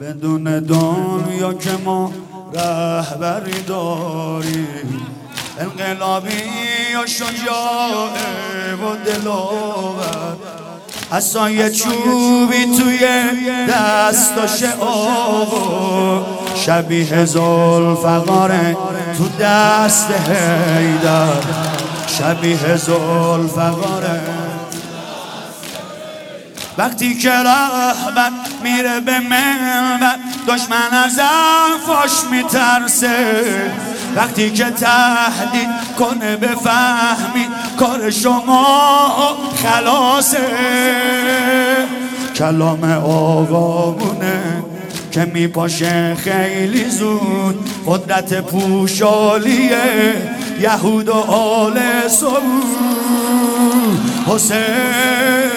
بدون دنیا که ما رهبری داریم، انقلابی و شجاعه و دلاور، عصای چوبی توی دستاش آورد، شبیه ذوالفقاره تو دست حیدر، شبیه ذوالفقاره. وقتی که رهبر میره به منبر، دشمن از حرفاش میترسه. وقتی که تهدید کنه بفهمی کار شما خلاصه. کلام آقامونه که میپاشه خیلی زود، قدرت پوشالیه یهود و آل سعود. حسین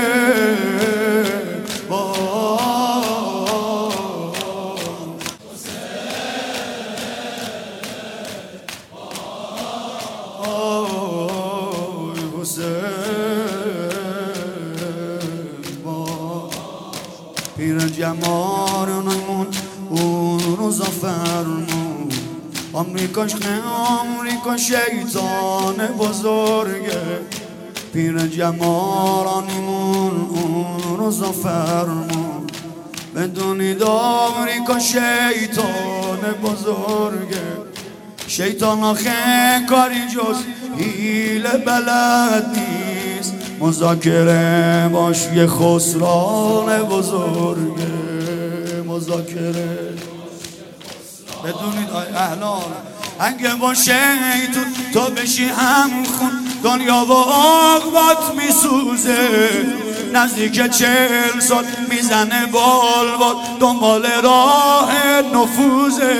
پیر جمارنمون اون روزا فرمون، آمریکاش نه آمریکا شیطان بزرگه. پیر جمارنمون اون روزا فرمون، بدونید آمریکا شیطان بزرگه. شیطان آخه کاری جز حیله بلد نیست، مذاکره باش یه خسران بزرگه. مذاکره بدونید اهلان اگه با شیطون تو بشی هم خون، دنیا و عاقبت میسوزه. نزدیک 40 سال میزنه بال دنبال راه نفوذه.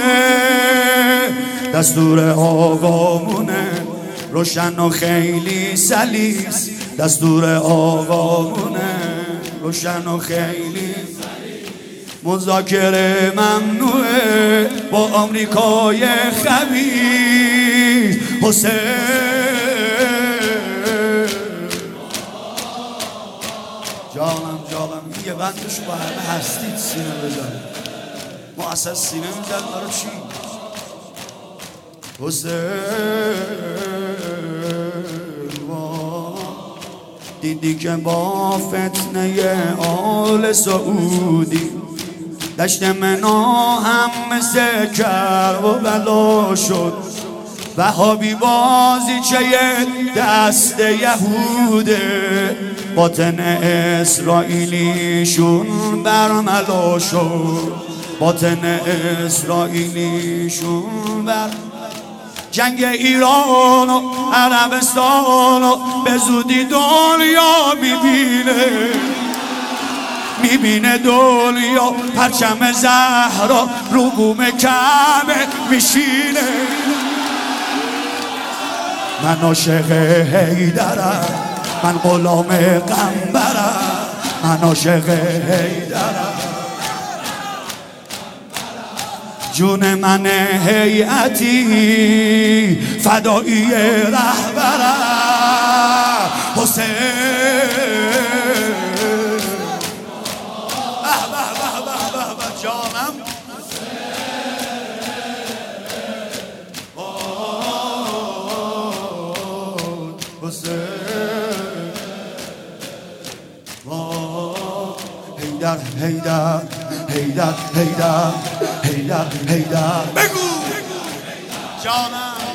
دستور آقامونه روشن و خیلی سلیس، دستور آقامونه روشن و خیلی. مذاکره ممنوعه با آمریکای خبیث. حسین جانم یه بندشو با همه هستید سینه بزن. ما اصلا سینه میزن برای چی؟ حسین دیدی که با فتنه آل سعودی، دشت منا هم مثل کرب و بلا شد. وهابی بازیچه دست یهوده، باطن اسرائیلیشون برملا شد. باطن اسرائیلیشون جنگ ایران و عربستان و به زودی دنیا میبینه دنیا پرچم زهرا رو بوم کعبه میشینه. من عاشق حیدرم، من غلام قنبرم، من عاشق حیدرم. جون من هیئتی فدایی رهبرم. حسین جانم حسین حیدر حیدر حیدر حیدر حیدر حیدر بگو جانم.